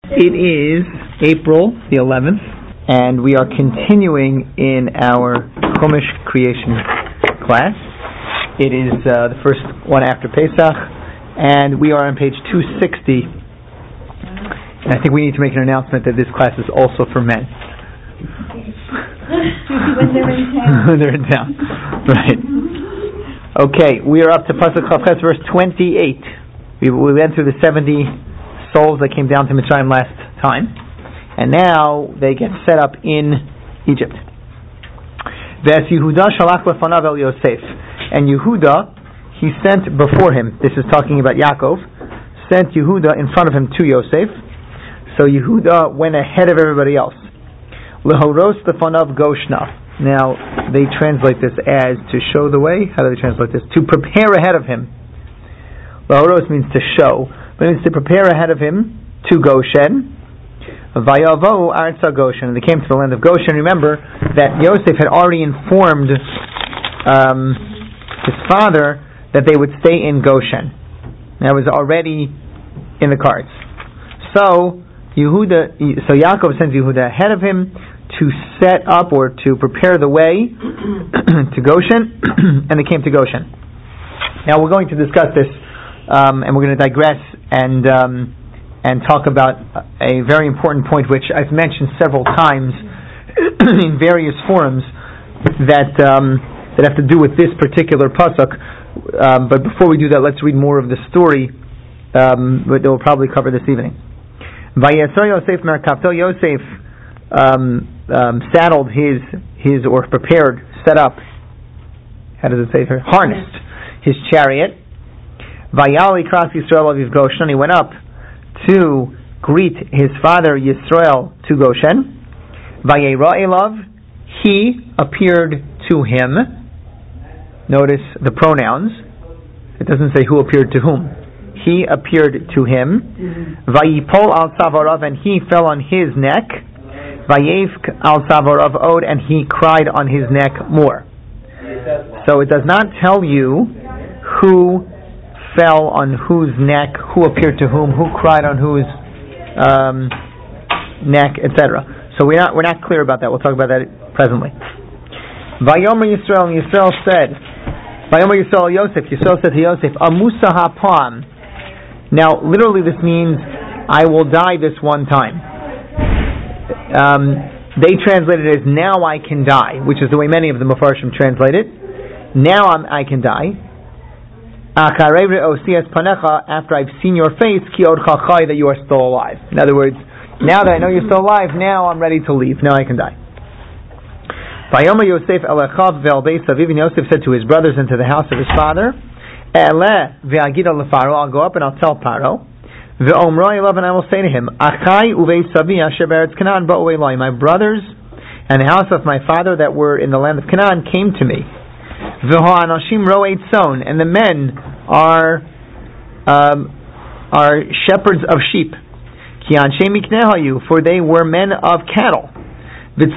It is April the 11th, and we are continuing in our Chumash creation class. It is the first one after Pesach, and we are on page 260. And I think we need to make an announcement that this class is also for men. When they're in town. When they're in town. Right. Okay, we are up to Pasuk Chavches, verse 28. We went through the 70 souls that came down to Mitzrayim last time, and now they get set up in Egypt. Ves Yehuda shalach lefanav el Yosef, and Yehuda he sent before him. This is talking about Yaakov. Sent Yehuda in front of him to Yosef. So Yehuda went ahead of everybody else. Lehoros lefanav Goshna. Now they translate this as to show the way. How do they translate this? To prepare ahead of him. Lehoros means to show. But it means to prepare ahead of him to Goshen. Vayavo Artza Goshen. And they came to the land of Goshen. Remember that Yosef had already informed his father that they would stay in Goshen. That was already in the cards. So Yaakov sends Yehuda ahead of him to set up or to prepare the way to Goshen, and they came to Goshen. Now we're going to discuss this, and we're going to digress and talk about a very important point which I've mentioned several times in various forums that have to do with this particular pasuk. But before we do that, let's read more of the story that we'll probably cover this evening. Vayesar Yosef merkavto. Yosef saddled his or prepared, set up. How does it say here? Harnessed his chariot. Vayali Kras Yisrael Aviv Goshen. He went up to greet his father Yisrael to Goshen. Vayera Elav. He appeared to him. Notice the pronouns. It doesn't say who appeared to whom. He appeared to him. Vayipol al tzavarav, and he fell on his neck. Vayevk al tzavarav od, and he cried on his neck more. So it does not tell you who fell on whose neck, who appeared to whom, who cried on whose neck, etc. So we're not clear about that. We'll talk about that presently. Vayomer Yisrael, and Yisrael said, Vayomer Yisrael Yosef, Yisrael said to Yosef, Amusa hapam. Now, literally this means, I will die this one time. They translate it as, now I can die, which is the way many of the Mefarshim translate it. Now I can die. After I've seen your face, that you are still alive. In other words, now that I know you're still alive, now I'm ready to leave. Now I can die. Yosef said to his brothers and to the house of his father, I'll go up and I'll tell Paro, and I will say to him, my brothers and the house of my father that were in the land of Canaan came to me. And the men are shepherds of sheep. For they were men of cattle. And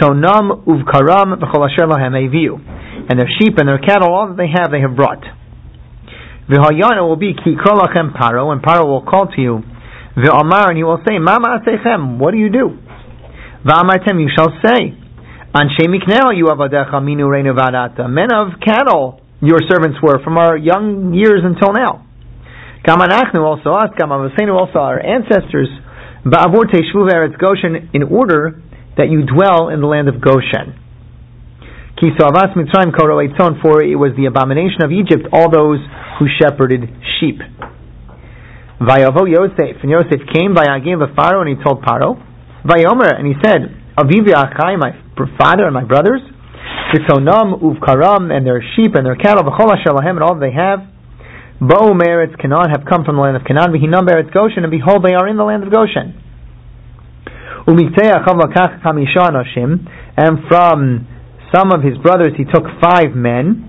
their sheep and their cattle, all that they have brought. It will be Paro, and Paro will call to you. And he will say, what do you do? You shall say, men of cattle your servants were from our young years until now. Also us, also our ancestors, in order that you dwell in the land of Goshen. For it was the abomination of Egypt, all those who shepherded sheep. Vayavo Yosef, and Yosef came by Agim of Pharaoh, and he told Paro, Vayomer, and he said, Avivi Achai, my father and my brothers, Vitonam Uvkaram, and their sheep and their cattle, V'chol asher lahem, and all that they have, Bo'u me'eretz Canaan, have come from the land of Canaan, V'hinam be'eretz Goshen, and behold, they are in the land of Goshen. And from some of his brothers he took 5 men,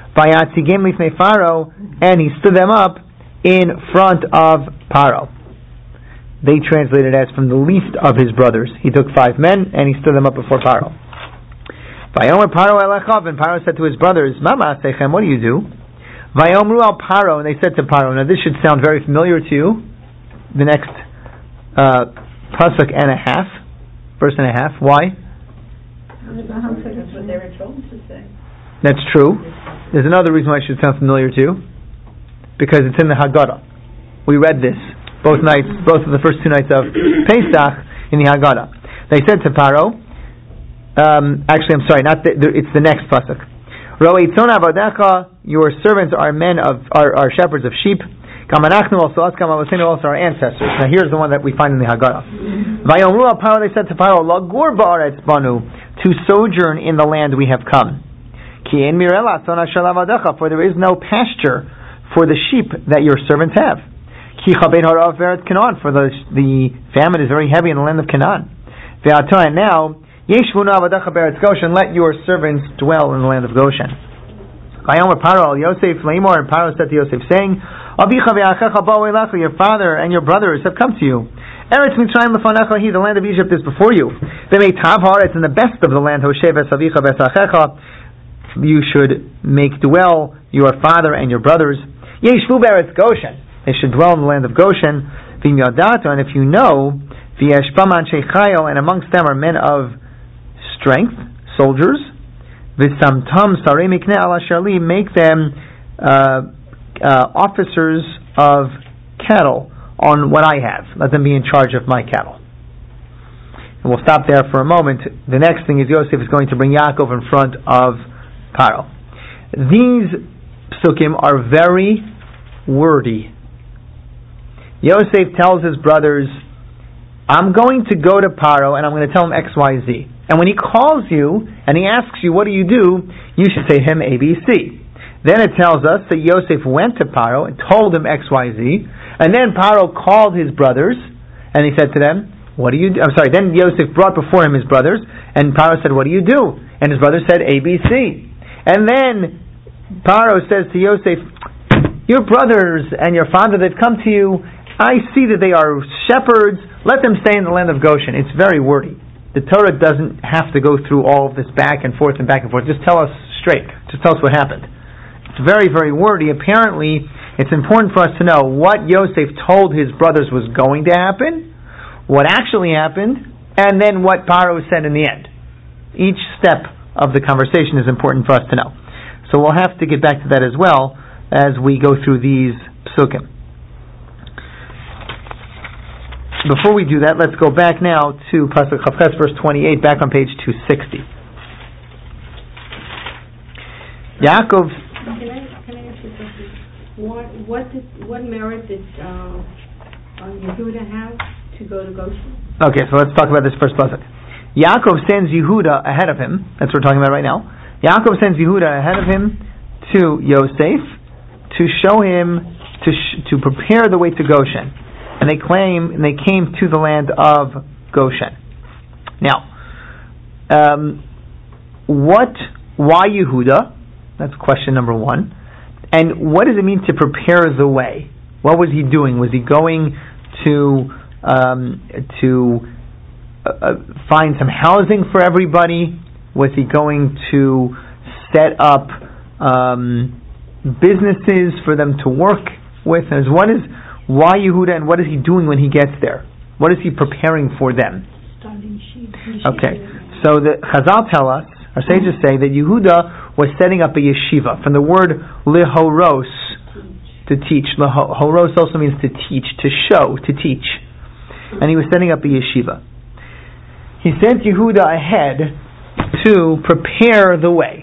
and he stood them up in front of Paro. They translated as from the least of his brothers. He took 5 men and he stood them up before Paro. And Paro said to his brothers, what do you do? And they said to Paro, now this should sound very familiar to you, the next pasuk and a half, verse and a half. Why? That's what they were told to say. That's true. There's another reason why it should sound familiar to you, because it's in the Haggadah. We read this both of the first 2 nights of Pesach in the Haggadah. They said to Paro, actually, I'm sorry, it's the next pasuk. Ro'ei tzon avadecha, your servants are are shepherds of sheep. Kamanachnu also us, Kamalosenu also our ancestors. Now here's the one that we find in the Haggadah. Vayomru al Paro, they said to Paro, Lagur ba'aretz banu, to sojourn in the land we have come. Ki ein mirela tzon asher lavadecha, for there is no pasture for the sheep that your servants have. Ki chabed harav v'eretz Canaan, for the famine is very heavy in the land of Canaan. Ve'ata, and now Yeshvunu avadecha be'eretz Goshen, let your servants dwell in the land of Goshen. Vayomer Paro al Yosef leimor, and Paro said to Yosef, saying, Avicha ve'achecha ba'u elecha, your father and your brothers have come to you. Eretz Mitzrayim lefanecha hi, the land of Egypt is before you. Ve'meitav haaretz, in the best of the land, Hoshe v'savicha v'sachecha, you should make dwell your father and your brothers. Yeshvu be'eretz Goshen, they should dwell in the land of Goshen. V'im yadata, and if you know, v'yesh bam anshe chayil, and amongst them are men of strength, soldiers. V'samtam sarei mikneh ala shali, make them officers of cattle on what I have. Let them be in charge of my cattle. And we'll stop there for a moment. The next thing is Yosef is going to bring Yaakov in front of Paro. These psukim are very wordy. Yosef tells his brothers, I'm going to go to Paro and I'm going to tell him X, Y, Z. And when he calls you and he asks you, what do? You should say to him A, B, C. Then it tells us that Yosef went to Paro and told him X, Y, Z. And then Paro called his brothers and he said to them, what do you do? Then Yosef brought before him his brothers and Paro said, what do you do? And his brothers said A, B, C. And then Paro says to Yosef, your brothers and your father that come to you, I see that they are shepherds. Let them stay in the land of Goshen. It's very wordy. The Torah doesn't have to go through all of this back and forth. Just tell us straight. Just tell us what happened. It's very, very wordy. Apparently, it's important for us to know what Yosef told his brothers was going to happen, what actually happened, and then what Paro said in the end. Each step of the conversation is important for us to know. So we'll have to get back to that as well as we go through these psukim. Before we do that, let's go back now to Pasuk Chavches, verse 28, back on page 260. Yaakov. Can I ask you something? What merit did Yehuda have to go to Goshen? Okay, so let's talk about this first pasuk. Yaakov sends Yehuda ahead of him. That's what we're talking about right now. Yaakov sends Yehuda ahead of him to Yosef to show him to prepare the way to Goshen. And they came to the land of Goshen. Now, why Yehuda? That's question number one. And what does it mean to prepare the way? What was he doing? Was he going to find some housing for everybody? Was he going to set up businesses for them to work with? Why Yehuda, and what is he doing when he gets there? What is he preparing for them? Okay, so the Chazal tell us, our sages say, that Yehuda was setting up a yeshiva, from the word lehoros, to teach. Lehoros also means to teach, to show, to teach. And he was setting up a yeshiva. He sent Yehuda ahead to prepare the way.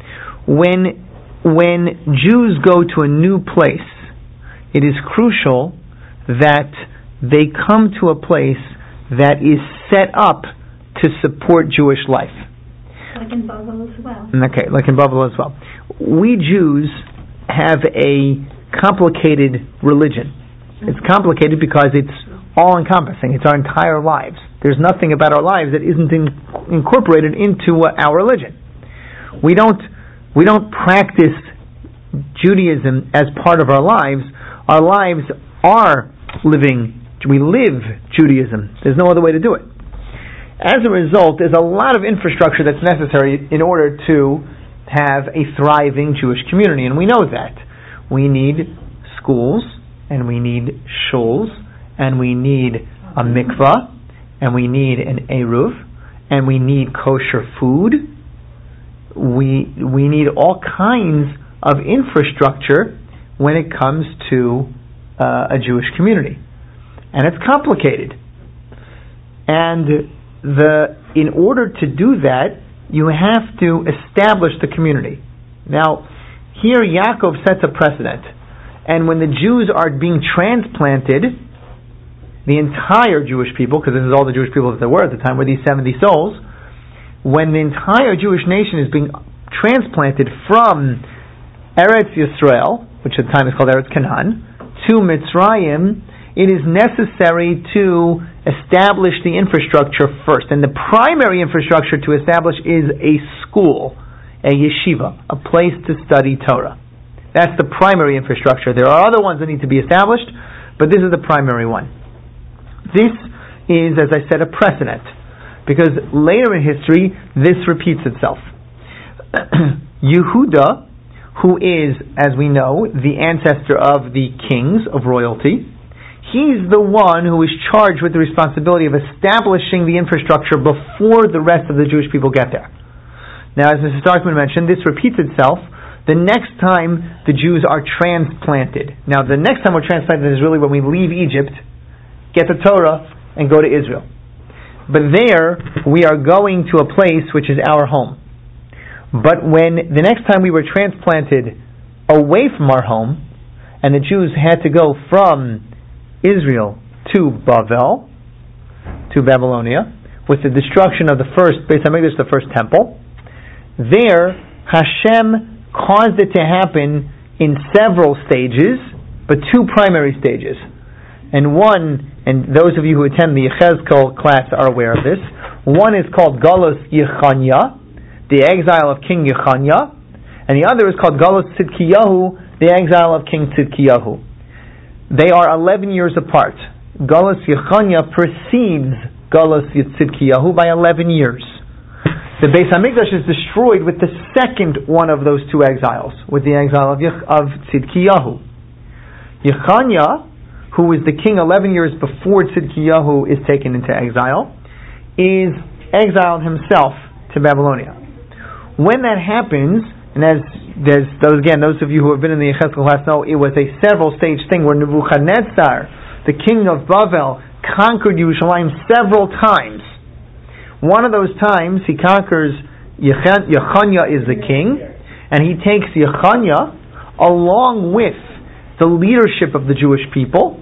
When Jews go to a new place, it is crucial that they come to a place that is set up to support Jewish life. Like in Bavel as well. Okay, like in Bavel as well. We Jews have a complicated religion. It's complicated because it's all-encompassing. It's our entire lives. There's nothing about our lives that isn't incorporated into our religion. We don't practice Judaism as part of our lives. Our lives are we live Judaism. There's no other way to do it. As a result, there's a lot of infrastructure that's necessary in order to have a thriving Jewish community, and we know that. We need schools, and we need shuls, and we need a mikvah, and we need an eruv, and we need kosher food. We need all kinds of infrastructure when it comes to a Jewish community, and it's complicated. And in order to do that, you have to establish the community. Now, here Yaakov sets a precedent, and when the Jews are being transplanted, the entire Jewish people, because this is all the Jewish people that there were at the time, were these 70 souls. When the entire Jewish nation is being transplanted from Eretz Yisrael, which at the time is called Eretz Canaan, to Mitzrayim, it is necessary to establish the infrastructure first. And the primary infrastructure to establish is a school, a yeshiva, a place to study Torah. That's the primary infrastructure. There are other ones that need to be established, but this is the primary one. This is, as I said, a precedent, because later in history, this repeats itself. Yehuda, who is, as we know, the ancestor of the kings of royalty, he's the one who is charged with the responsibility of establishing the infrastructure before the rest of the Jewish people get there. Now, as Mrs. Starkman mentioned, this repeats itself the next time the Jews are transplanted. Now, the next time we're transplanted is really when we leave Egypt, get the Torah, and go to Israel. But there, we are going to a place which is our home. But when the next time we were transplanted away from our home, and the Jews had to go from Israel to Bavel, to Babylonia, with the destruction of the first Beis Hamikdash, the first temple, there Hashem caused it to happen in several stages, but two primary stages. And one, and those of you who attend the Yechezkel class are aware of this, one is called Galus Yechanya, the exile of King Yechanya, and the other is called Galus Tzidkiyahu, the exile of King Tzidkiyahu. They are 11 years apart. Galus Yechanya precedes Galus Tzidkiyahu by 11 years. The Beis Hamikdash is destroyed with the second one of those two exiles, with the exile of Tzidkiyahu. Yechanya, who is the king 11 years before Tzidkiyahu is taken into exile, is exiled himself to Babylonia. When that happens, and as those of you who have been in the Yechezkel class know, it was a several stage thing where Nebuchadnezzar, the king of Bavel, conquered Yerushalayim several times. One of those times he conquers Yechanya is the king, and he takes Yechanya along with the leadership of the Jewish people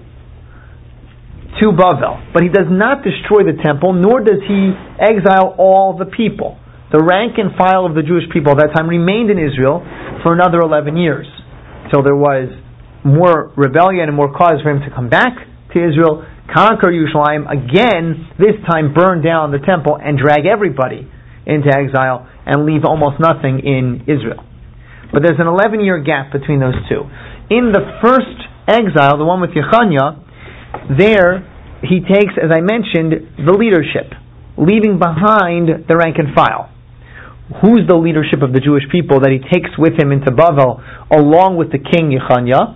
to Bavel. But he does not destroy the temple, nor does he exile all the people. The rank and file of the Jewish people at that time remained in Israel for another 11 years, till there was more rebellion and more cause for him to come back to Israel, conquer Yerushalayim again, this time burn down the temple and drag everybody into exile and leave almost nothing in Israel. But there's an 11-year gap between those two. In the first exile, the one with Yechanya, there he takes, as I mentioned, the leadership, leaving behind the rank and file. Who's the leadership of the Jewish people that he takes with him into Bavel, along with the king Yechanya?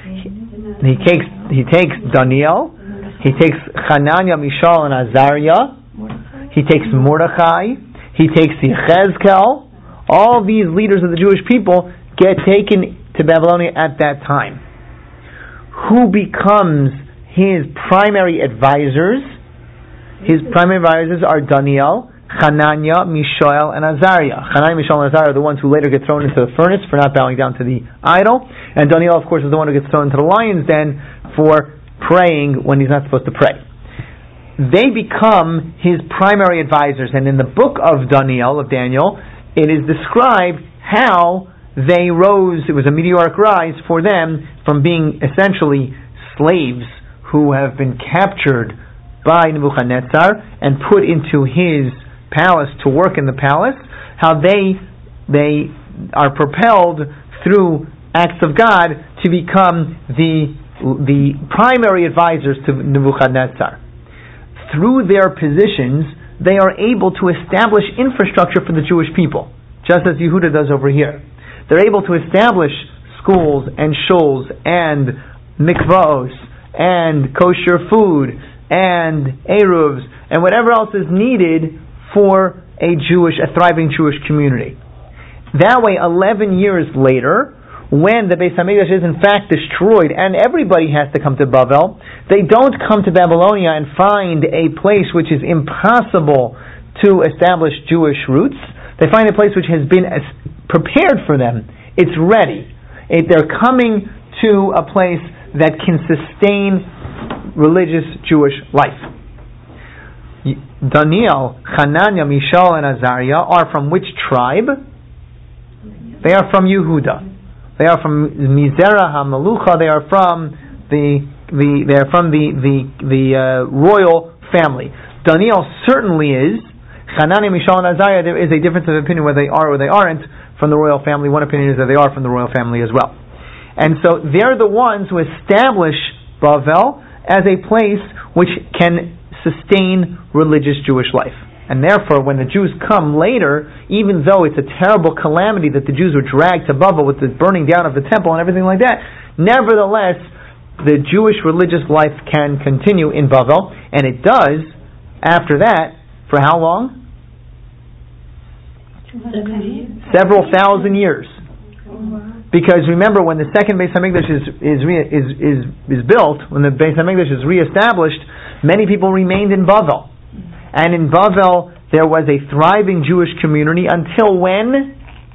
He takes Daniel, he takes Hananiah, Mishael, and Azariah, he takes Mordechai, he takes Yechezkel. All these leaders of the Jewish people get taken to Babylonia at that time. Who becomes his primary advisors? His primary advisors are Daniel, Hananiah, Mishael, and Azariah. Hananiah, Mishael, and Azariah are the ones who later get thrown into the furnace for not bowing down to the idol. And Daniel, of course, is the one who gets thrown into the lion's den for praying when he's not supposed to pray. They become his primary advisors. And in the book of Daniel, it is described how they rose. It was a meteoric rise for them from being essentially slaves who have been captured by Nebuchadnezzar and put into his palace to work in the palace, how they are propelled through acts of God to become the primary advisors to Nebuchadnezzar. Through their positions, they are able to establish infrastructure for the Jewish people, just as Yehuda does over here. They're able to establish schools and shuls and mikvaos and kosher food and Eruvs and whatever else is needed for a thriving Jewish community. That way, 11 years later, when the Beis Hamikdash is in fact destroyed and everybody has to come to Bavel, they don't come to Babylonia and find a place which is impossible to establish Jewish roots. They find a place which has been prepared for them. It's ready. They're coming to a place that can sustain religious Jewish life. Daniel, Hananiah, Mishael, and Azariah are from which tribe? They are from Yehuda. They are from Mizerah HaMalucha. They are from the royal family. Daniel certainly is. Hananiah, Mishael, and Azariah, there is a difference of opinion whether they are or they aren't from the royal family. One opinion is that they are from the royal family as well. And so they're the ones who establish Bavel as a place which can sustain religious Jewish life. And therefore, when the Jews come later, even though it's a terrible calamity that the Jews were dragged to Bavel with the burning down of the temple and everything like that, nevertheless, the Jewish religious life can continue in Bavel, and it does after that. For how long? Several thousand years. Because remember, when the second Beis Hamikdash is built, when the Beis Hamikdash is reestablished, many people remained in Bavel. And in Bavel, there was a thriving Jewish community until when?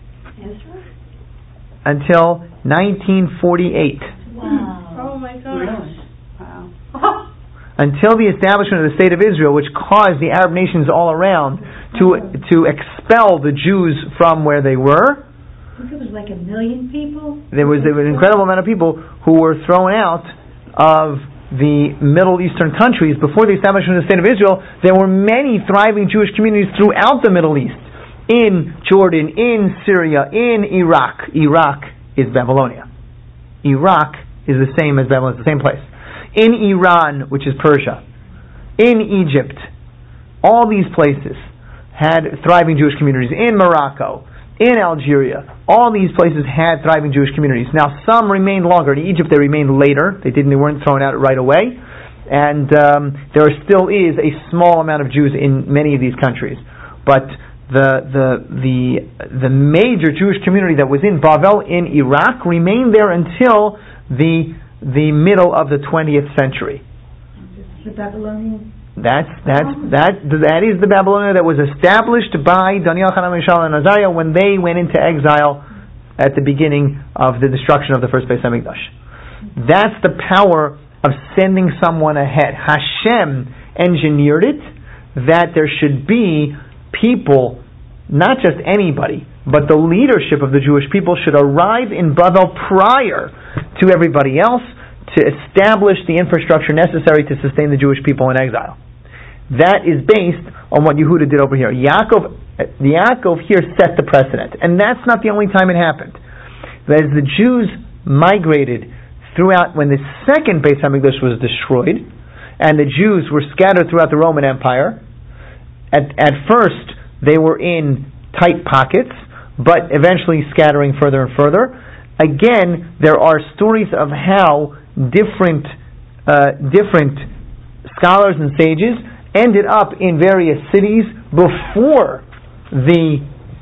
Until 1948. Wow. Oh my gosh. Really? Wow. Until the establishment of the State of Israel, which caused the Arab nations all around to expel the Jews from where they were. I think it was like 1 million people. There was an incredible amount of people who were thrown out of the Middle Eastern countries. Before the establishment of the State of Israel, there were many thriving Jewish communities throughout the Middle East. In Jordan, in Syria, in Iraq. Iraq is Babylonia. Iraq is the same as Babylon, it's the same place. In Iran, which is Persia. In Egypt. All these places had thriving Jewish communities. In Morocco. In Algeria. All these places had thriving Jewish communities. Now, some remained longer. In Egypt, they remained later. They weren't thrown out right away. And there still is a small amount of Jews in many of these countries. But the major Jewish community that was in Bavel in Iraq remained there until the middle of the 20th century. The Babylonian. That is the Babylonia that was established by Daniel, Hananiah, Mishael, and Azariah when they went into exile at the beginning of the destruction of the first Beis Hamikdash. That's the power of sending someone ahead. Hashem engineered it that there should be people, not just anybody, but the leadership of the Jewish people should arrive in Bavel prior to everybody else to establish the infrastructure necessary to sustain the Jewish people in exile. That is based on what Yehuda did over here. Yaakov here set the precedent. And that's not the only time it happened. As the Jews migrated throughout, when the second Beis Hamikdash was destroyed, and the Jews were scattered throughout the Roman Empire, at first they were in tight pockets, but eventually scattering further and further. Again, there are stories of how different scholars and sages ended up in various cities before the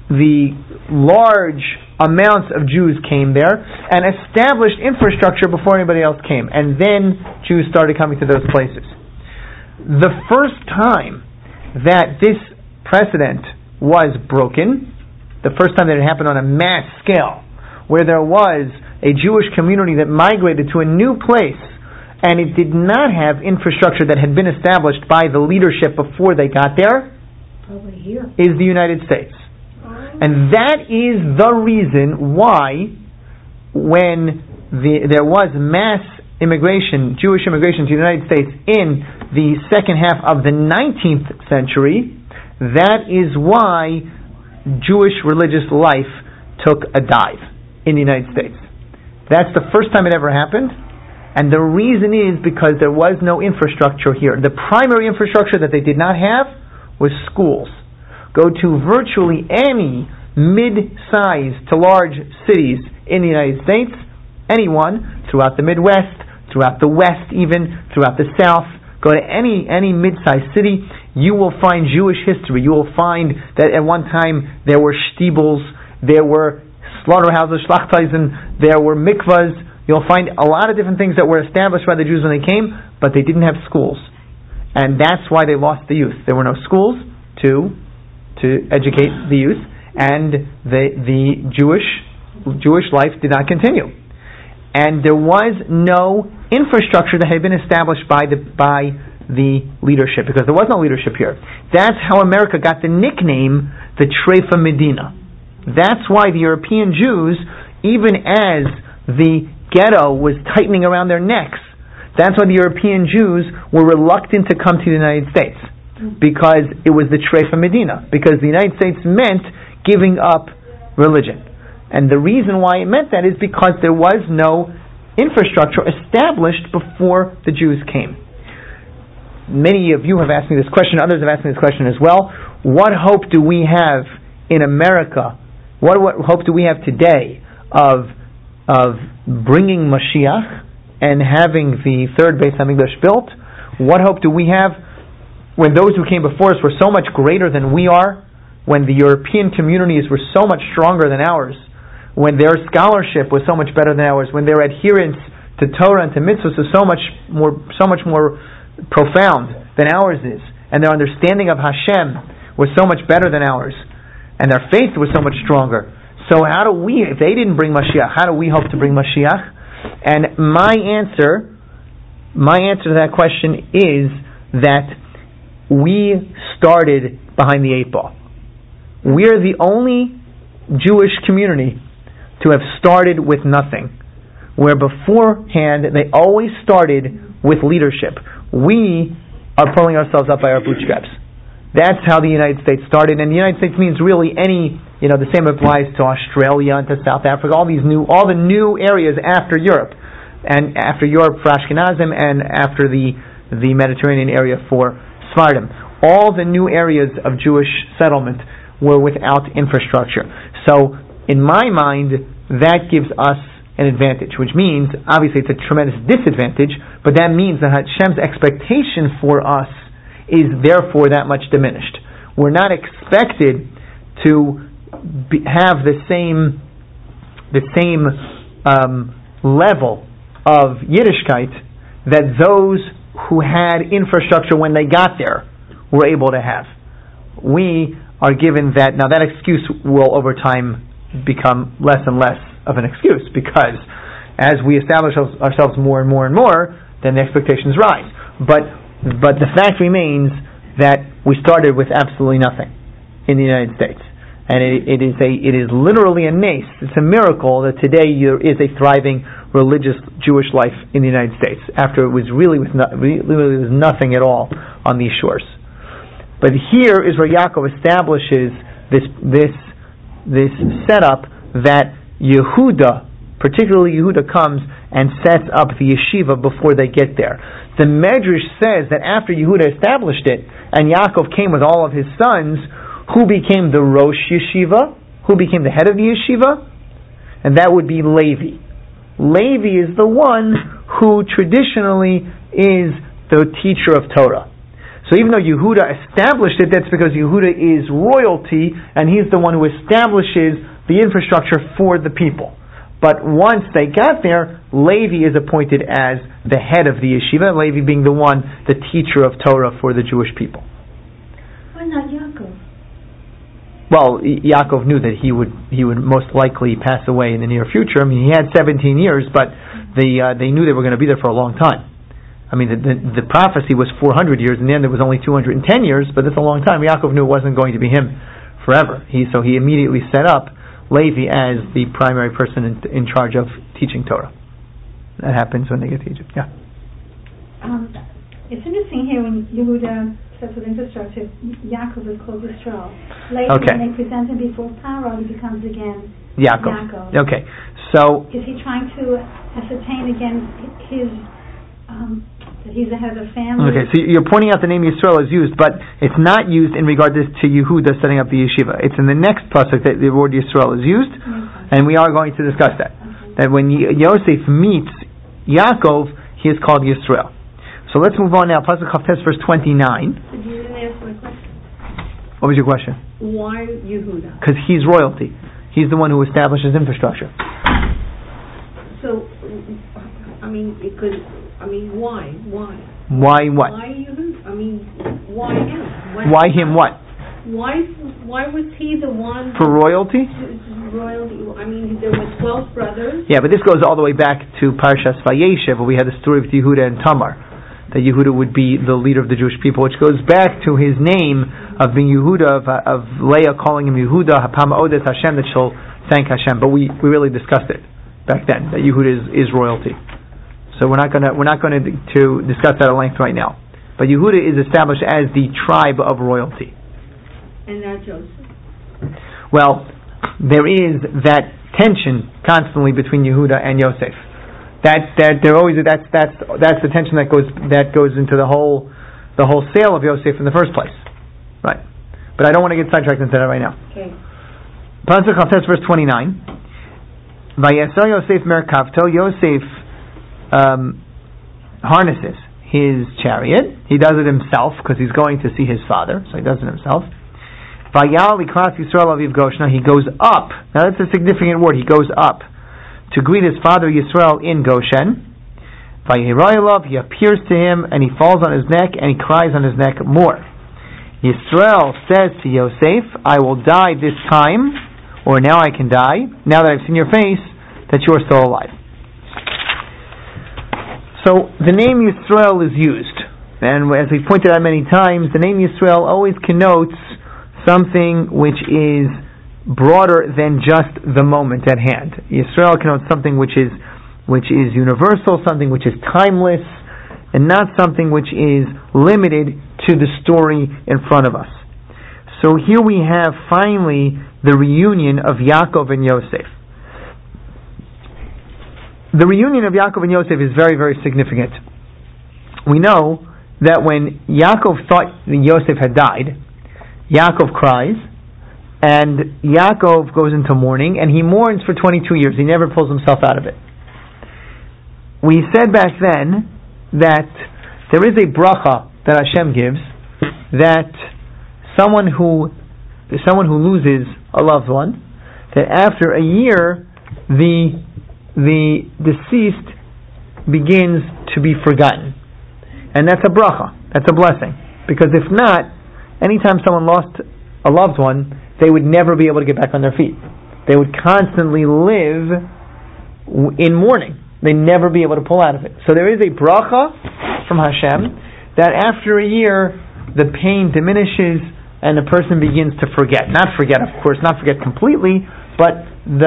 large amounts of Jews came there and established infrastructure before anybody else came. And then Jews started coming to those places. The first time that this precedent was broken, the first time that it happened on a mass scale, where there was a Jewish community that migrated to a new place and it did not have infrastructure that had been established by the leadership before they got there, probably here, is the United States. And that is the reason why when there was mass immigration, Jewish immigration to the United States in the second half of the 19th century, that is why Jewish religious life took a dive in the United States. That's the first time it ever happened. And the reason is because there was no infrastructure here. The primary infrastructure that they did not have was schools. Go to virtually any mid-sized to large cities in the United States, anyone, throughout the Midwest, throughout the West even, throughout the South, go to any mid-sized city, you will find Jewish history. You will find that at one time there were shtibels, there were slaughterhouses, schlachteisen, there were mikvahs. You'll find a lot of different things that were established by the Jews when they came, but they didn't have schools. And that's why they lost the youth. There were no schools to educate the youth, and the Jewish life did not continue. And there was no infrastructure that had been established by the leadership, because there was no leadership here. That's how America got the nickname the Treifa Medina. That's why the European Jews, even as the ghetto was tightening around their necks, that's why the European Jews were reluctant to come to the United States, because it was the Treifa Medina, because the United States meant giving up religion. And the reason why it meant that is because there was no infrastructure established before the Jews came. Many of you have asked me this question, others have asked me this question as well. What hope do we have in America? What hope do we have today of bringing Mashiach and having the third Beis HaMikdash built? What hope do we have when those who came before us were so much greater than we are, when the European communities were so much stronger than ours, when their scholarship was so much better than ours, when their adherence to Torah and to mitzvahs is so much more profound than ours is, and their understanding of Hashem was so much better than ours, and their faith was so much stronger. So how do we, if they didn't bring Mashiach, how do we hope to bring Mashiach? And my answer to that question is that we started behind the 8 ball. We're the only Jewish community to have started with nothing, where beforehand they always started with leadership. We are pulling ourselves up by our bootstraps. That's how the United States started, and the United States means really the same applies to Australia and to South Africa, all the new areas after Europe, and after Europe for Ashkenazim, and after the Mediterranean area for Sephardim. All the new areas of Jewish settlement were without infrastructure. So, in my mind, that gives us an advantage, which means, obviously, it's a tremendous disadvantage, but that means that Hashem's expectation for us is therefore that much diminished. We're not expected to have the same level of Yiddishkeit that those who had infrastructure when they got there were able to have. We are given that. Now that excuse will over time become less and less of an excuse, because as we establish ourselves more and more and more, then the expectations rise. But the fact remains that we started with absolutely nothing in the United States, and it is literally a nace. It's a miracle that today there is a thriving religious Jewish life in the United States, after it was really was nothing at all on these shores. But here is where Yaakov establishes this setup that Yehuda, particularly Yehuda, comes and sets up the yeshiva before they get there. The Medrash says that after Yehuda established it, and Yaakov came with all of his sons, who became the Rosh Yeshiva? Who became the head of the yeshiva? And that would be Levi. Levi is the one who traditionally is the teacher of Torah. So even though Yehuda established it, that's because Yehuda is royalty, and he's the one who establishes the infrastructure for the people. But once they got there, Levi is appointed as the head of the yeshiva, Levi being the teacher of Torah for the Jewish people. Why not Yaakov? Well, Yaakov knew that he would most likely pass away in the near future. I mean, he had 17 years, but they knew they were going to be there for a long time. I mean, the prophecy was 400 years, and then there was only 210 years, but that's a long time. Yaakov knew it wasn't going to be him forever. So he immediately set up Levi as the primary person in charge of teaching Torah. That happens when they get to Egypt. Yeah. It's interesting here when Yehuda sets up infrastructure, Yaakov is called Yisrael. Later, Okay. when they present him before Paro, he becomes again Yaakov. Okay. So is he trying to ascertain again his that he's the head of the family? Okay, so you're pointing out the name Yisrael is used, but it's not used in regard to Yehuda setting up the yeshiva. It's in the next pasuk that the word Yisrael is used, and we are going to discuss that. That when Yosef meets Yaakov, he is called Yisrael. So let's move on now. Pasuk Chavtes, verse 29. But you didn't answer my question. What was your question? Why Yehuda? Because he's royalty. He's the one who establishes infrastructure. So, why? Why what? Why Yehuda? Why him? Why him what? Why was he the one? For royalty? Royalty. There were 12 brothers. Yeah, but this goes all the way back to Parshas Vayeshev, where we had the story of Yehuda and Tamar, that Yehuda would be the leader of the Jewish people, which goes back to his name of being Yehuda, of Leah calling him Yehuda, Hapam Odes Hashem, that she'll thank Hashem. But we really discussed it back then, that Yehuda is royalty. So we're not going to discuss that at length right now. But Yehuda is established as the tribe of royalty. And not Joseph. Well, there is that tension constantly between Yehuda and Yosef. That's the tension that goes into the whole sale of Yosef in the first place, right? But I don't want to get sidetracked into that right now. Okay. Pasuk Chavtes, verse 29. Vayasel Yosef merkavto. Yosef harnesses his chariot. He does it himself because he's going to see his father, so he does it himself. Vayal likras Yisrael aviv Goshna. He goes up. Now that's a significant word. He goes up to greet his father Yisrael in Goshen. Vayiroilov, he appears to him and he falls on his neck and he cries on his neck more. Yisrael says to Yosef, I will die this time, or now I can die, now that I've seen your face, that you are still alive. So the name Yisrael is used, and as we've pointed out many times, the name Yisrael always connotes something which is broader than just the moment at hand. Yisrael connotes something which is universal, something which is timeless, and not something which is limited to the story in front of us. So here we have finally the reunion of Yaakov and Yosef. The reunion of Yaakov and Yosef is very, very significant. We know that when Yaakov thought Yosef had died, Yaakov cries, and Yaakov goes into mourning, and he mourns for 22 years. He never pulls himself out of it. We said back then that there is a bracha that Hashem gives, that someone who loses a loved one, that after a year, the deceased begins to be forgotten. And that's a bracha, that's a blessing. Because if not, anytime someone lost a loved one, they would never be able to get back on their feet. They would constantly live in mourning. They'd never be able to pull out of it. So there is a bracha from Hashem that after a year, the pain diminishes and the person begins to forget. Not forget, of course, not forget completely, but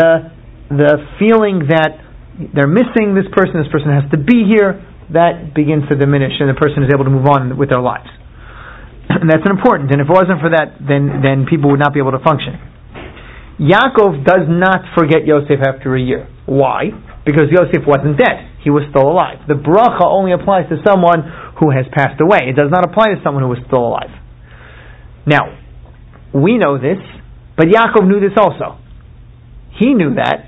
the feeling that they're missing this person has to be here, that begins to diminish and the person is able to move on with their lives. And that's important, and if it wasn't for that, then people would not be able to function. Yaakov does not forget Yosef after a year. Why? Because Yosef wasn't dead. He was still alive. The bracha only applies to someone who has passed away. It does not apply to someone who is still alive. Now, we know this, but Yaakov knew this also. He knew that.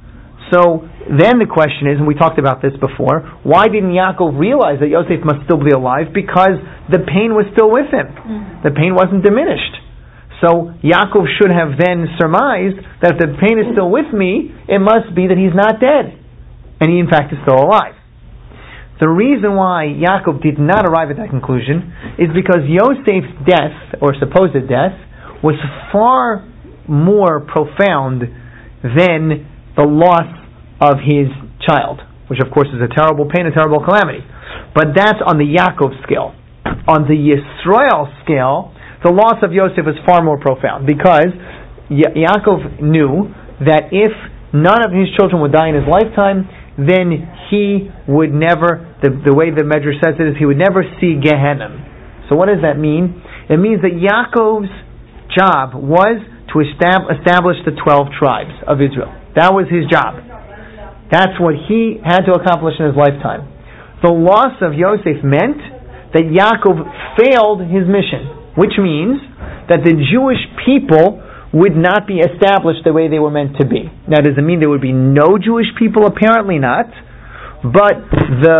So then the question is, and we talked about this before, why didn't Yaakov realize that Yosef must still be alive? Because the pain was still with him. The pain wasn't diminished. So Yaakov should have then surmised that if the pain is still with me, it must be that he's not dead. And he in fact is still alive. The reason why Yaakov did not arrive at that conclusion is because Yosef's death, or supposed death, was far more profound than the loss of his child, which of course is a terrible pain, a terrible calamity. But that's on the Yaakov scale. On the Yisrael scale, the loss of Yosef is far more profound, because Yaakov knew that if none of his children would die in his lifetime, then he would never, the way the Medrash says it is, he would never see Gehenna. So what does that mean? It means that Yaakov's job was to establish the 12 tribes of Israel. That was his job. That's what he had to accomplish in his lifetime. The loss of Yosef meant that Yaakov failed his mission, which means that the Jewish people would not be established the way they were meant to be. Now, does it mean there would be no Jewish people? Apparently not. But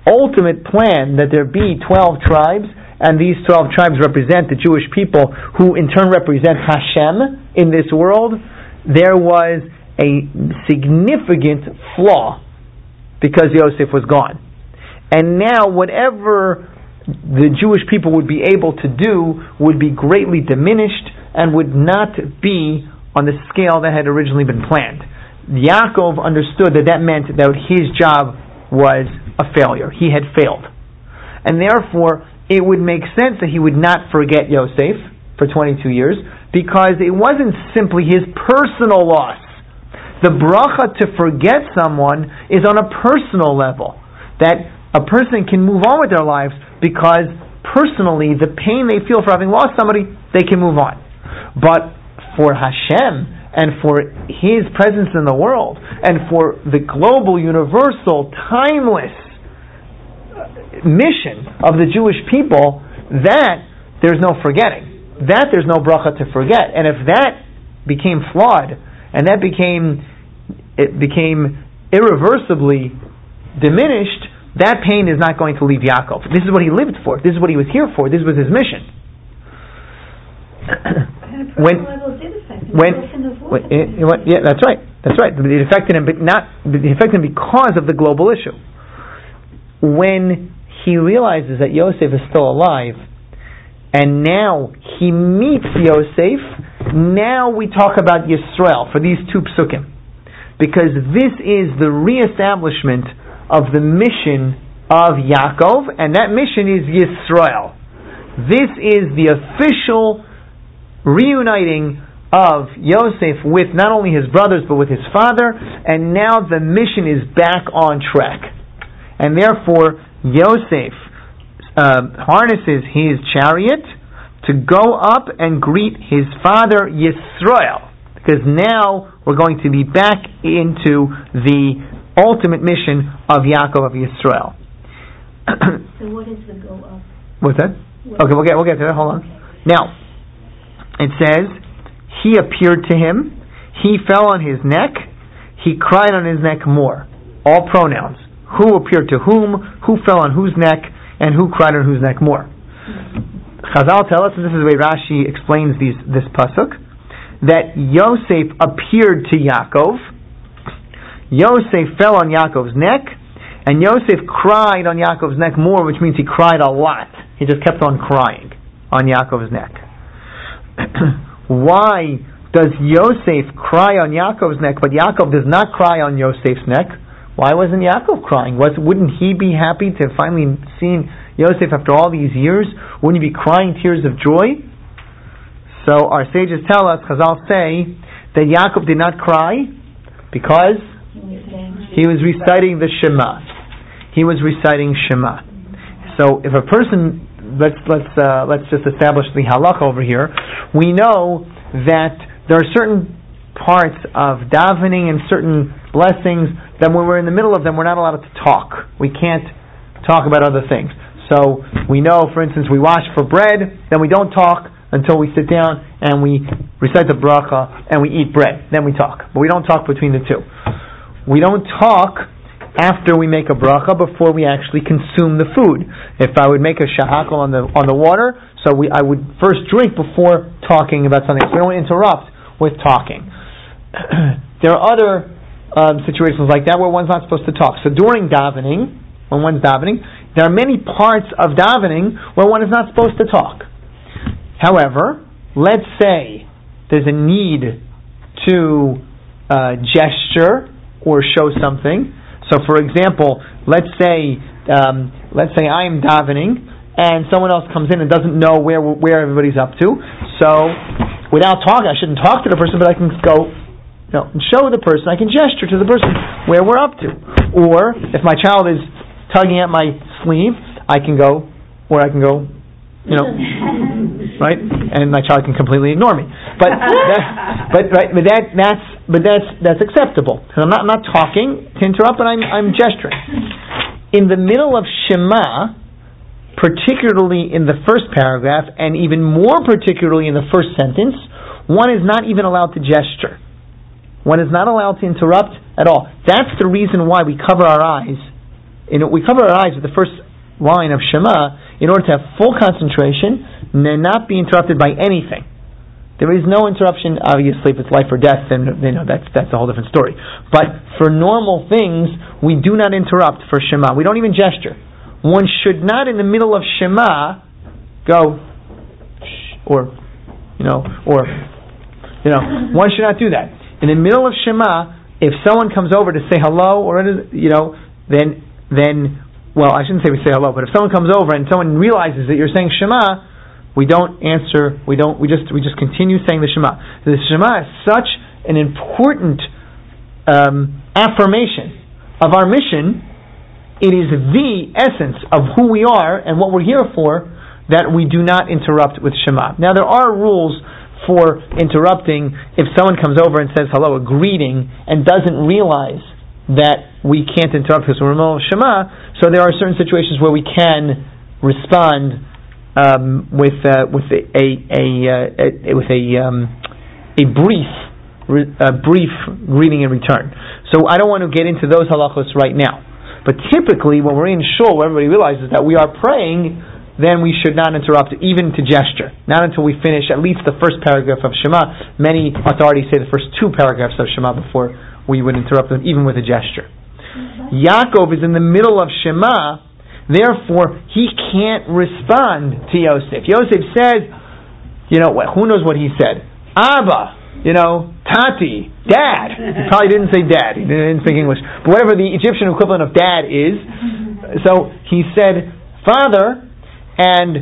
ultimate plan that there be 12 tribes, and these 12 tribes represent the Jewish people, who in turn represent Hashem in this world, there was a significant flaw because Yosef was gone. And now whatever the Jewish people would be able to do would be greatly diminished and would not be on the scale that had originally been planned. Yaakov understood that meant that his job was a failure. He had failed. And therefore, it would make sense that he would not forget Yosef for 22 years, because it wasn't simply his personal loss. The bracha to forget someone is on a personal level, that a person can move on with their lives because personally the pain they feel for having lost somebody, they can move on. But for Hashem and for His presence in the world and for the global, universal, timeless mission of the Jewish people, that there's no forgetting. That there's no bracha to forget. And if that became flawed and that became irreversibly diminished, that pain is not going to leave Yaakov. This is what he lived for. This is what he was here for. This was his mission. That's right. It affected him, but it affected him because of the global issue. When he realizes that Yosef is still alive, and now he meets Yosef, now we talk about Yisrael for these two psukim, because this is the reestablishment of the mission of Yaakov, and that mission is Yisrael. This is the official reuniting of Yosef with not only his brothers but with his father, and now the mission is back on track. And therefore, Yosef harnesses his chariot to go up and greet his father Yisrael, because now we're going to be back into the ultimate mission of Yaakov of Yisrael. So what is the go up? What's that? Okay, we'll get to that. Hold on. Now, it says, he appeared to him, he fell on his neck, he cried on his neck more. All pronouns. Who appeared to whom, who fell on whose neck, and who cried on whose neck more. Chazal tell us, and this is the way Rashi explains this pasuk, that Yosef appeared to Yaakov, Yosef fell on Yaakov's neck, and Yosef cried on Yaakov's neck more, which means he cried a lot. He just kept on crying on Yaakov's neck. Why does Yosef cry on Yaakov's neck, but Yaakov does not cry on Yosef's neck? Why wasn't Yaakov crying? Wouldn't he be happy to finally see Yosef after all these years? Wouldn't he be crying tears of joy? So our sages tell us, Chazal say, that Yaakov did not cry because he was reciting the Shema. He was reciting Shema. So if a person, let's just establish the halakha over here. We know that there are certain parts of davening and certain blessings that when we're in the middle of them, we're not allowed to talk. We can't talk about other things. So we know, for instance, we wash for bread, then we don't talk until we sit down and we recite the bracha and we eat bread. Then we talk. But we don't talk between the two. We don't talk after we make a bracha before we actually consume the food. If I would make a shahakal on the water, I would first drink before talking about something. So we don't interrupt with talking. There are other situations like that where one's not supposed to talk. So during davening, when one's davening, there are many parts of davening where one is not supposed to talk. However, let's say there's a need to gesture or show something. So, for example, let's say I'm davening and someone else comes in and doesn't know where everybody's up to. So, without talking, I shouldn't talk to the person, but I can go, and show the person. I can gesture to the person where we're up to. Or if my child is tugging at my sleeve, I can go, right? And my child can completely ignore me. But that's acceptable. I'm not talking to interrupt, but I'm gesturing. In the middle of Shema, particularly in the first paragraph, and even more particularly in the first sentence, one is not even allowed to gesture. One is not allowed to interrupt at all. That's the reason why we cover our eyes we cover our eyes with the first line of Shema in order to have full concentration and not be interrupted by anything. There is no interruption, obviously, if it's life or death, then that's a whole different story. But for normal things, we do not interrupt for Shema. We don't even gesture. One should not, in the middle of Shema, go, one should not do that. In the middle of Shema, if someone comes over to say hello, or then I shouldn't say we say hello, but if someone comes over and someone realizes that you're saying Shema, we don't answer. We just continue saying the Shema. The Shema is such an important affirmation of our mission. It is the essence of who we are and what we're here for, that we do not interrupt with Shema. Now, there are rules for interrupting if someone comes over and says hello, a greeting, and doesn't realize that we can't interrupt because we're in the middle of Shema. So there are certain situations where we can respond with a brief greeting in return. So I don't want to get into those halachos right now. But typically, when we're in shul, where everybody realizes that we are praying, then we should not interrupt, even to gesture. Not until we finish at least the first paragraph of Shema. Many authorities say the first two paragraphs of Shema before we would interrupt them, even with a gesture. Yaakov is in the middle of Shema, therefore he can't respond to Yosef. Yosef says, who knows what he said? Abba, Tati, Dad. He probably didn't say Dad. He didn't speak English. But whatever the Egyptian equivalent of Dad is. So he said, Father, and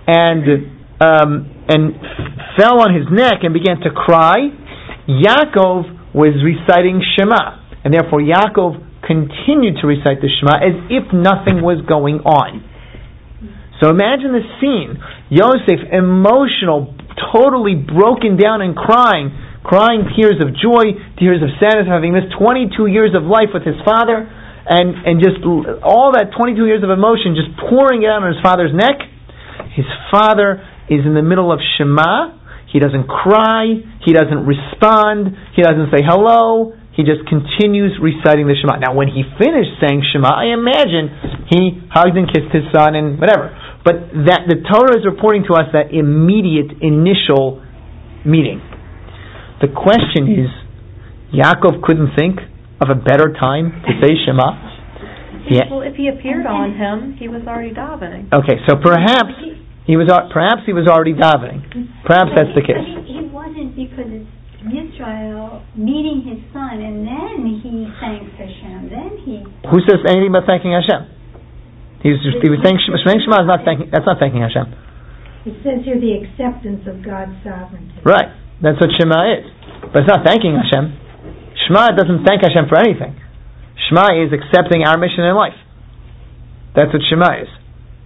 fell on his neck and began to cry. Yaakov was reciting Shema. And therefore Yaakov continued to recite the Shema as if nothing was going on. So imagine the scene. Yosef, emotional, totally broken down and crying tears of joy, tears of sadness, having missed 22 years of life with his father, and just all that 22 years of emotion just pouring it out on his father's neck. His father is in the middle of Shema. He doesn't cry, he doesn't respond, he doesn't say hello, he just continues reciting the Shema. Now when he finished saying Shema, I imagine he hugged and kissed his son and whatever. But that the Torah is reporting to us that immediate, initial meeting. The question is, Yaakov couldn't think of a better time to say Shema? Yeah. Well, if he appeared on him, he was already davening. Okay, so perhaps he was already davening. Perhaps that's the case. He wasn't, because it's Yisrael meeting his son, and then he thanks Hashem. Who says anything about thanking Hashem? He was saying Shema is not thanking. That's not thanking Hashem. It says here the acceptance of God's sovereignty. Right. That's what Shema is. But it's not thanking Hashem. Shema doesn't thank Hashem for anything. Shema is accepting our mission in life. That's what Shema is.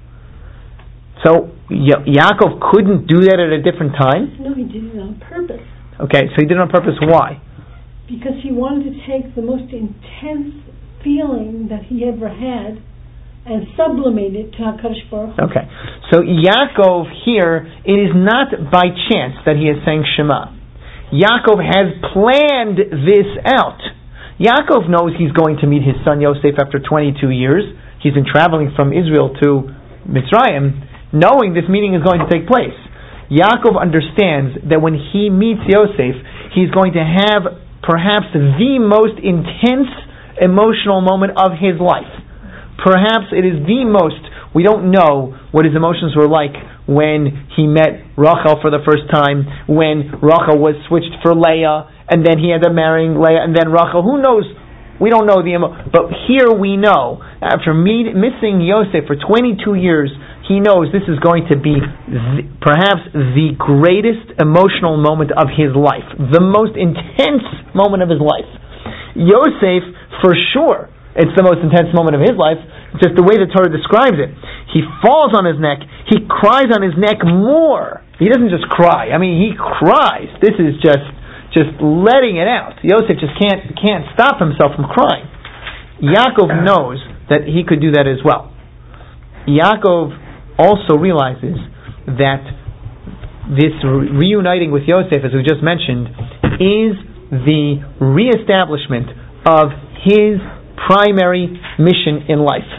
So Yaakov couldn't do that at a different time? No, he did it on purpose. Okay, so he did it on purpose. Why? Because he wanted to take the most intense feeling that he ever had and sublimate it to HaKadosh Baruch Hu. Okay, so Yaakov here, it is not by chance that he is saying Shema. Yaakov has planned this out. Yaakov knows he's going to meet his son Yosef after 22 years. He's been traveling from Israel to Mitzrayim, knowing this meeting is going to take place. Yaakov understands that when he meets Yosef, he's going to have perhaps the most intense emotional moment of his life. Perhaps it is the most. We don't know what his emotions were like when he met Rachel for the first time, when Rachel was switched for Leah, and then he ended up marrying Leah, and then Rachel. Who knows? We don't know but here we know, after missing Yosef for 22 years, he knows this is going to be perhaps the greatest emotional moment of his life, the most intense moment of his life. Yosef, for sure, it's the most intense moment of his life, just the way the Torah describes it. He falls on his neck, he cries on his neck more. He doesn't just cry, he cries. This is just letting it out. Yosef just can't stop himself from crying. Yaakov knows that he could do that as well. Yaakov also realizes that this reuniting with Yosef, as we just mentioned, is the reestablishment of his primary mission in life.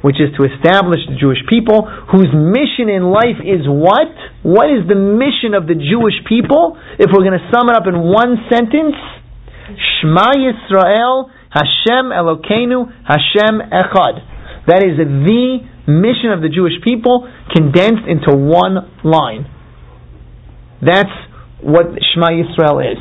which is to establish the Jewish people, whose mission in life is what? What is the mission of the Jewish people? If we're going to sum it up in one sentence, Shema Yisrael, Hashem Elokeinu, Hashem Echad. That is the mission of the Jewish people condensed into one line. That's what Shema Yisrael is.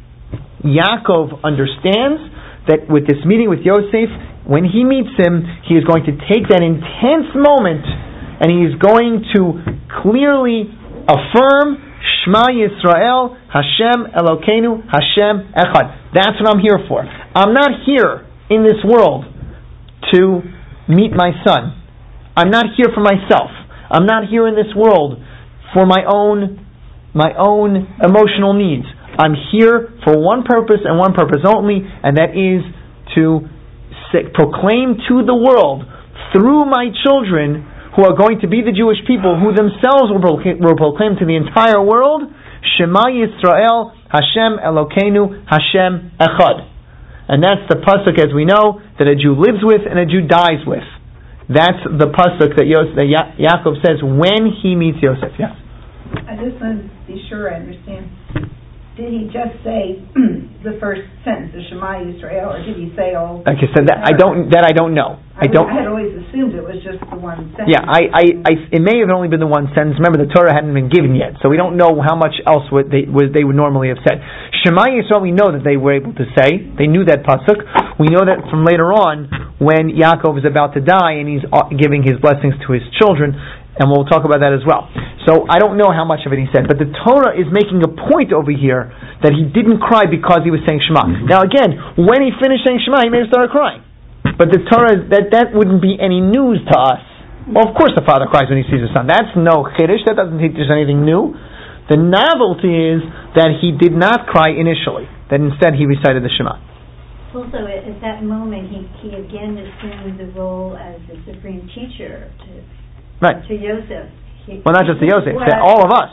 Yaakov understands that with this meeting with Yosef, when he meets him, he is going to take that intense moment and he is going to clearly affirm Shema Yisrael, Hashem Elokeinu, Hashem Echad. That's what I'm here for. I'm not here in this world to meet my son. I'm not here for myself. I'm not here in this world for my own emotional needs. I'm here for one purpose and one purpose only, and that is to proclaim to the world through my children, who are going to be the Jewish people, who themselves will proclaim to the entire world, Shema Yisrael, Hashem Elokeinu, Hashem Echad. And that's the pasuk, as we know, that a Jew lives with and a Jew dies with. That's the pasuk that Yaakov says when he meets Yosef. Yes. I just want to be sure I understand. Did he just say the first sentence, the Shema Yisrael, or did he say all? Like I said, I don't know. I had always assumed it was just the one sentence. Yeah, it may have only been the one sentence. Remember, the Torah hadn't been given yet, so we don't know how much else they would normally have said. Shema Yisrael, we know that they were able to say. They knew that pasuk. We know that from later on when Yaakov is about to die and he's giving his blessings to his children. And we'll talk about that as well. So I don't know how much of it he said, but the Torah is making a point over here that he didn't cry because he was saying Shema. Now again, when he finished saying Shema, he may have started crying. But the Torah, that wouldn't be any news to us. Well, of course the father cries when he sees his son. That's no chiddush. That doesn't teach us anything new. The novelty is that he did not cry initially. That instead he recited the Shema. Also, at that moment, he again assumed the role as the supreme teacher to Yosef. Well, not just to Yosef, to all of us.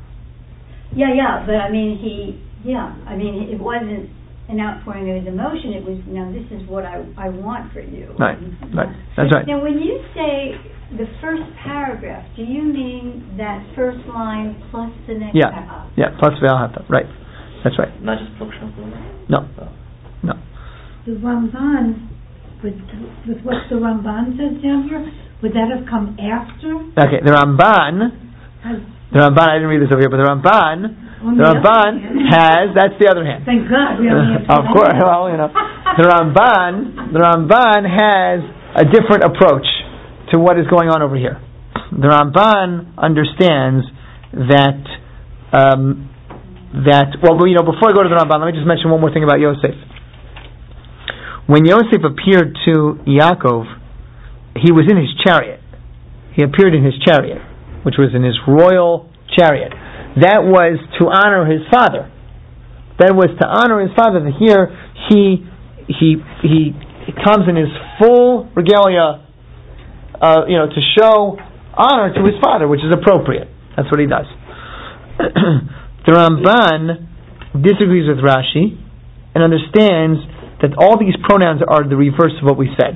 Yeah, but it wasn't an outpouring of his emotion. It was, this is what I want for you. Right. That's right. Now, when you say the first paragraph, do you mean that first line plus the next paragraph? Yeah, plus Ve'ahavta. Right. That's right. Not just Plukshon? No. The Ramban, with what the Ramban says down here, would that have come after? Okay, the Ramban, I didn't read this over here, but the Ramban has, that's the other hand. Thank God we only have of course, well, the Ramban has a different approach to what is going on over here. The Ramban understands that, before I go to the Ramban, let me just mention one more thing about Yosef. When Yosef appeared to Yaakov, he was in his chariot. He appeared in his chariot, which was in his royal chariot. That was to honor his father. That here he comes in his full regalia, to show honor to his father, which is appropriate. That's what he does. The Ramban disagrees with Rashi and understands that all these pronouns are the reverse of what we said.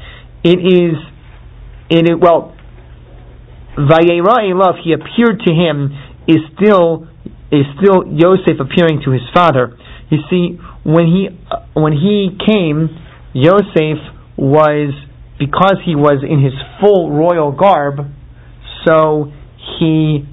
Vayera Elav, he appeared to him, is still Yosef appearing to his father. You see, when he came, Yosef was, because he was in his full royal garb, so he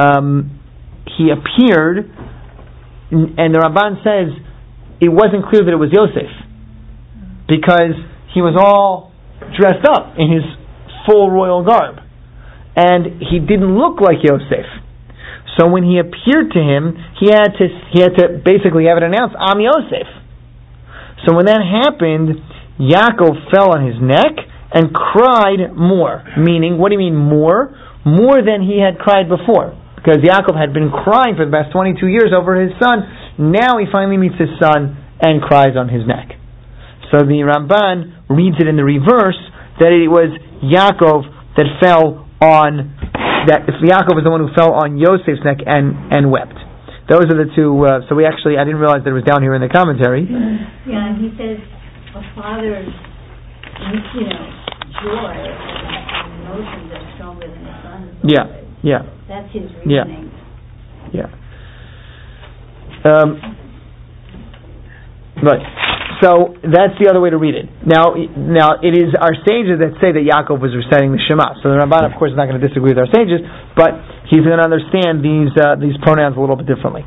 appeared, and the Ramban says it wasn't clear that it was Yosef, because he was all dressed up in his full royal garb, and he didn't look like Yosef. So when he appeared to him, he had to basically have it announced, I'm Yosef. So when that happened, Yaakov fell on his neck and cried more. Meaning, what do you mean more? More than he had cried before. Because Yaakov had been crying for the past 22 years over his son. Now he finally meets his son and cries on his neck. So the Ramban reads it in the reverse, that it was Yaakov that fell on, that Yaakov was the one who fell on Yosef's neck and wept. Those are the two, I didn't realize that it was down here in the commentary. Yeah, and he says, a father, joy and emotions are stronger than the son's. Yeah. That's his reasoning. Yeah. Right. So that's the other way to read it. Now it is our sages that say that Yaakov was reciting the Shema. So the Ramban, of course, is not going to disagree with our sages, but he's going to understand these pronouns a little bit differently.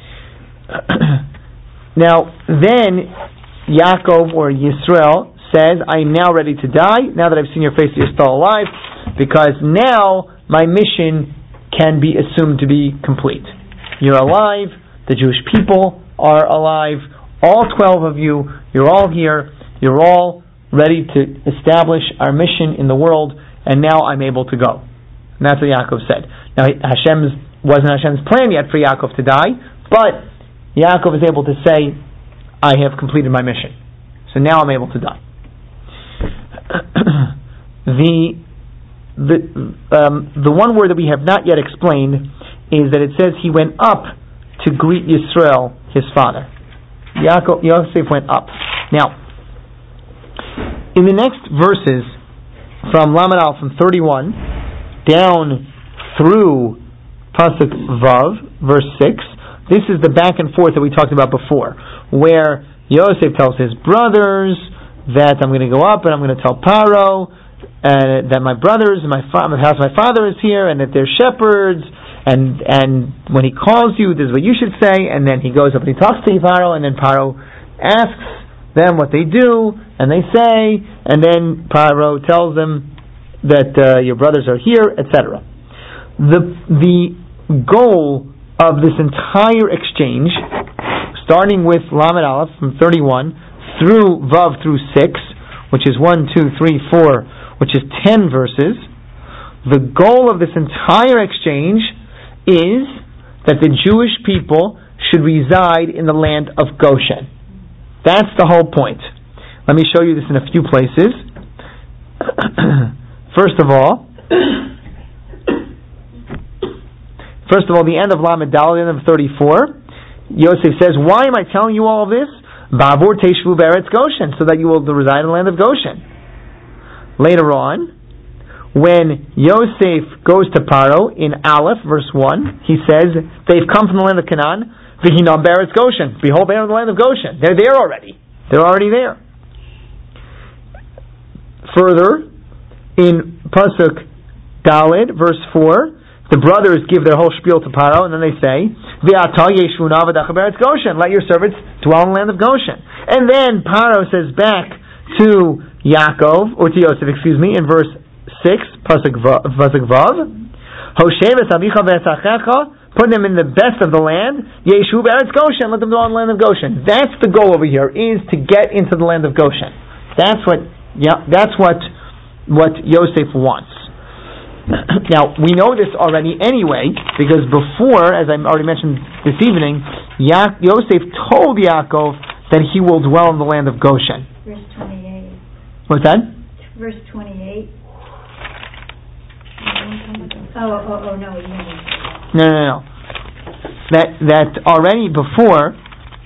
Now, then Yaakov or Yisrael says, "I am now ready to die. Now that I've seen your face, you're still alive, because now my mission can be assumed to be complete. You're alive. The Jewish people are alive. All 12 of you, you're all here, you're all ready to establish our mission in the world, and now I'm able to go." And that's what Yaakov said. Now, wasn't Hashem's plan yet for Yaakov to die, but Yaakov is able to say, "I have completed my mission. So now I'm able to die." The one word that we have not yet explained is that it says he went up to greet Yisrael, his father. Yosef went up. Now, in the next verses, from Lamed Aleph, from 31 down through Pasuk Vav, verse 6, this is the back and forth that we talked about before, where Yosef tells his brothers that I'm going to go up and I'm going to tell Paro that my brothers and my house, my father is here, and that they're shepherds. And when he calls you, this is what you should say. And then he goes up and he talks to Paro, and then Paro asks them what they do, and they say, and then Paro tells them that your brothers are here, etc. The goal of this entire exchange, starting with Lamed Aleph from 31 through Vav through 6, which is 1, 2, 3, 4, which is 10 verses, the goal of this entire exchange is that the Jewish people should reside in the land of Goshen. That's the whole point. Let me show you this in a few places. First of all, the end of Lamed Daled, the end of 34, Yosef says, "Why am I telling you all of this? Ba'avur teishvu be'eretz Goshen, so that you will reside in the land of Goshen." Later on, when Yosef goes to Paro in Aleph, verse 1, he says, "They've come from the land of Canaan, v'hinam be'eretz Goshen. Behold, they are in the land of Goshen." They're there already. They're already there. Further, in Pasuk Daled, verse 4, the brothers give their whole spiel to Paro, and then they say, "V'ata yeshvuna v'dacha be'eretz Goshen. Let your servants dwell in the land of Goshen." And then Paro says back to Yaakov, or to Yosef, in verse 6, Pasuk Vav, "Hoshev es avicha v'esachecha, put them in the best of the land, Yeshu be'eretz Goshen, let them dwell in the land of Goshen." That's the goal over here, is to get into the land of Goshen. That's what Yosef wants. Now, we know this already anyway, because before, as I already mentioned this evening, Yosef told Yaakov that he will dwell in the land of Goshen. Verse 28. What's that? Verse 28. Oh, no, he didn't. No. That already before,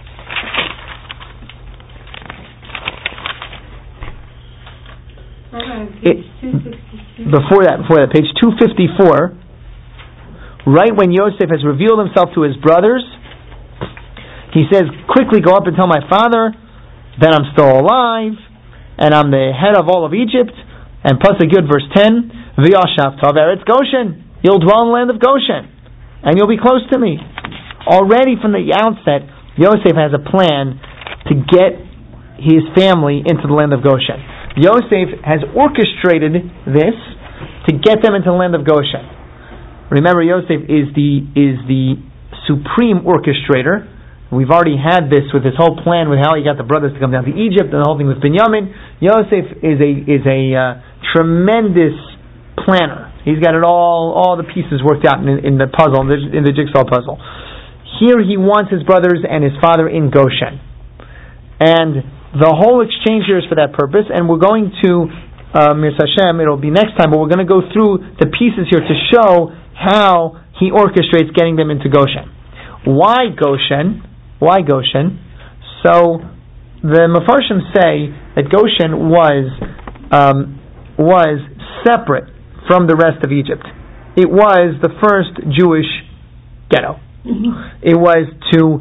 before that, page 254, right when Yosef has revealed himself to his brothers, he says, "Quickly go up and tell my father that I'm still alive, and I'm the head of all of Egypt." And Pasuk Yud, verse 10, "V'yashav tav eretz Goshen." You'll dwell in the land of Goshen, and you'll be close to me. Already from the outset, Yosef has a plan to get his family into the land of Goshen. Yosef has orchestrated this to get them into the land of Goshen. Remember, Yosef is the supreme orchestrator. We've already had this with his whole plan with how he got the brothers to come down to Egypt and the whole thing with Binyamin. Yosef is a tremendous planner. He's got it all the pieces worked out in the puzzle, in the jigsaw puzzle. Here he wants his brothers and his father in Goshen. And the whole exchange here is for that purpose, and we're going to, Mirz Hashem, it'll be next time, but we're going to go through the pieces here to show how he orchestrates getting them into Goshen. Why Goshen? So, the Mefarshim say that Goshen was was separate from the rest of Egypt. It was the first Jewish ghetto. It was to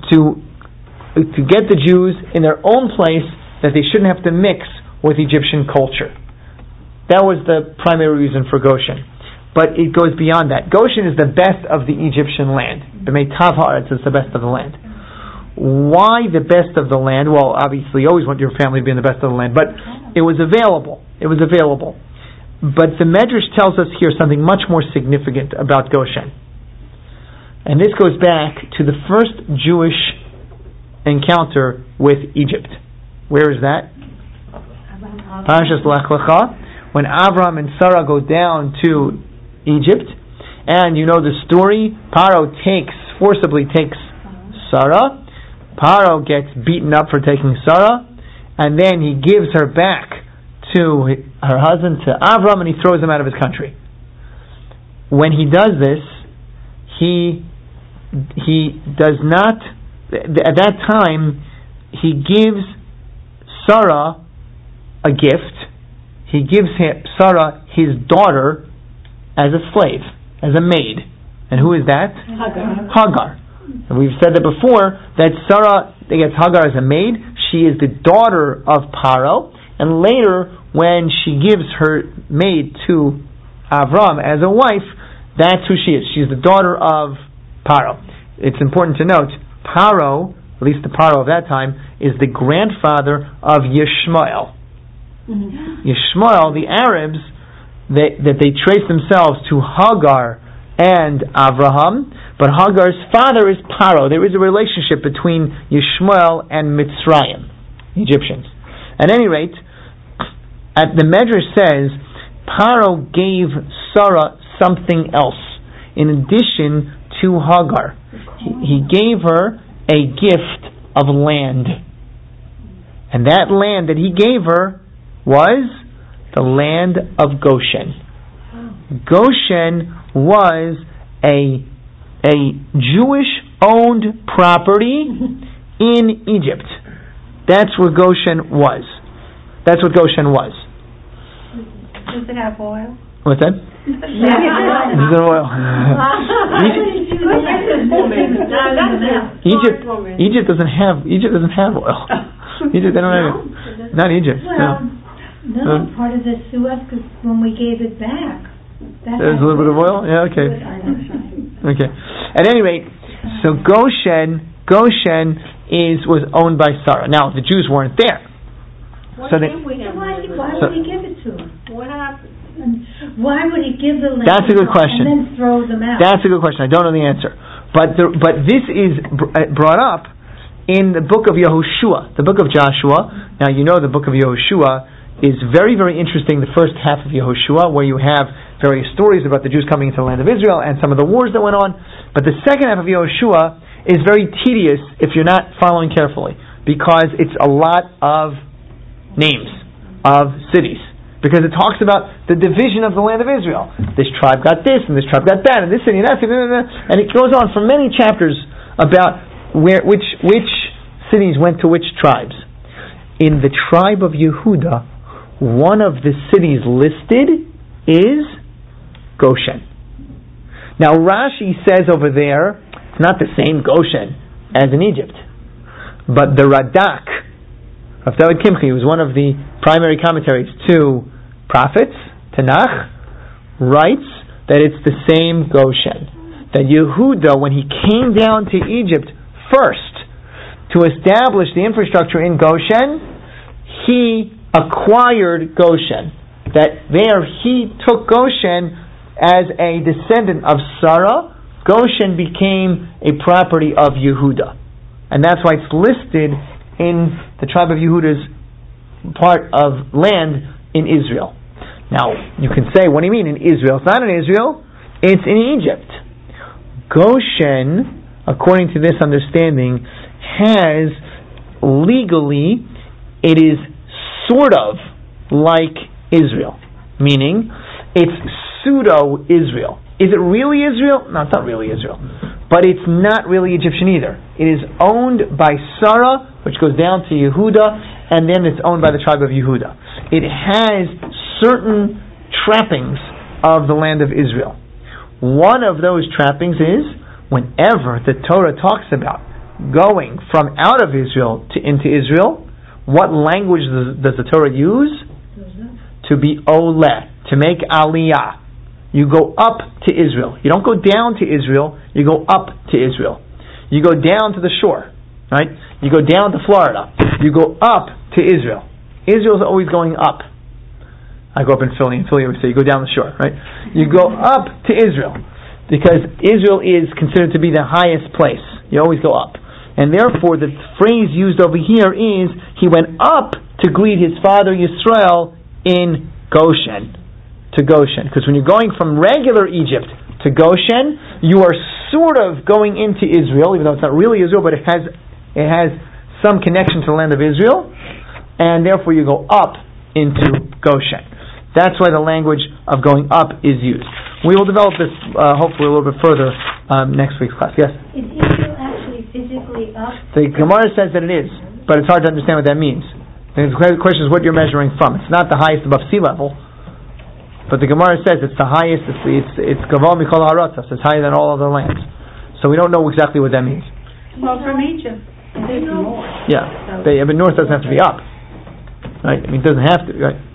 get the Jews in their own place, that they shouldn't have to mix with Egyptian culture. That was the primary reason for Goshen. But it goes beyond that. Goshen is the best of the Egyptian land. B'meitav haaretz is the best of the land. Why the best of the land? Well, obviously, you always want your family to be in the best of the land, but it was available. It was available. But the Medrash tells us here something much more significant about Goshen. And this goes back to the first Jewish encounter with Egypt. Where is that? Parashas Lech Lecha, when Avram and Sarah go down to Egypt, and you know the story. Paro forcibly takes Sarah. Paro gets beaten up for taking Sarah, and then he gives her back to her husband, to Avram, and he throws him out of his country. When he does this, he does not, at that time, he gives Sarah a gift. He gives Sarah his daughter as a slave, as a maid. And who is that? Hagar. And we've said that before, that Sarah gets Hagar as a maid. She is the daughter of Paro, and later, when she gives her maid to Avram as a wife, that's who she is. She's the daughter of Paro. It's important to note, Paro, at least the Paro of that time, is the grandfather of Yishmael. Yishmael, the Arabs, that they trace themselves to Hagar and Avraham, but Hagar's father is Paro. There is a relationship between Yishmael and Mitzrayim, Egyptians. At any rate, the Medrash says, Paro gave Sarah something else in addition to Hagar. He gave her a gift of land. And that land that he gave her was the land of Goshen. Goshen was a Jewish-owned property in Egypt. That's where Goshen was. That's what Goshen was. Does it have oil? What's that? Is there oil? Egypt doesn't have oil. Egypt, they don't have it. Not Egypt. No, part of the Suez, because when we gave it back, there's a little bit of oil. Yeah, okay. Okay. At any rate, so Goshen was owned by Sarah. Now the Jews weren't there. Why would he give it to them? What happened? Why would he give the land? That's a good question. And then throw them out? That's a good question. I don't know the answer. But this is brought up in the book of Yehoshua, the book of Joshua. Now you know the book of Yehoshua is very, very interesting, the first half of Yehoshua, where you have various stories about the Jews coming into the land of Israel and some of the wars that went on. But the second half of Yehoshua is very tedious if you're not following carefully, because it's a lot of names of cities. Because it talks about the division of the land of Israel. This tribe got this, and this tribe got that, and this city and that city, and it goes on for many chapters about which cities went to which tribes. In the tribe of Yehuda, one of the cities listed is Goshen. Now Rashi says over there, it's not the same Goshen as in Egypt. But the Radak of David Kimchi, who was one of the primary commentaries to prophets, Tanakh, writes that it's the same Goshen. That Yehuda, when he came down to Egypt first to establish the infrastructure in Goshen, he acquired Goshen. That there he took Goshen as a descendant of Sarah. Goshen became a property of Yehuda. And that's why it's listed in the tribe of Yehuda's part of land in Israel. Now, you can say, what do you mean in Israel? It's not in Israel, it's in Egypt. Goshen, according to this understanding, has legally, it is sort of like Israel. Meaning, it's pseudo-Israel. Is it really Israel? No, it's not really Israel. But it's not really Egyptian either. It is owned by Sarah, which goes down to Yehuda, and then it's owned by the tribe of Yehuda. It has certain trappings of the land of Israel. One of those trappings is whenever the Torah talks about going from out of Israel into Israel, what language does the Torah use? To be oleh, to make aliyah. You go up to Israel. You don't go down to Israel, you go up to Israel. You go down to the shore, right? You go down to Florida. You go up to Israel. Israel's always going up. I grew up in Philly. In Philly, we say you go down the shore, right? You go up to Israel because Israel is considered to be the highest place. You always go up. And therefore, the phrase used over here is, he went up to greet his father Yisrael in Goshen. To Goshen. Because when you're going from regular Egypt to Goshen, you are sort of going into Israel, even though it's not really Israel, but it has some connection to the land of Israel, and therefore you go up into Goshen. That's why the language of going up is used. We will develop this hopefully a little bit further next week's class. Yes? Is Israel actually physically up? The Gemara says that it is, but it's hard to understand what that means. And the question is what you're measuring from. It's not the highest above sea level, but the Gemara says it's the highest. It's Gavol Mikol Haratzos. It's higher than all other lands. So we don't know exactly what that means. Well, from Egypt, it's north. Yeah, but north doesn't have to be up, right? I mean, it doesn't have to, right?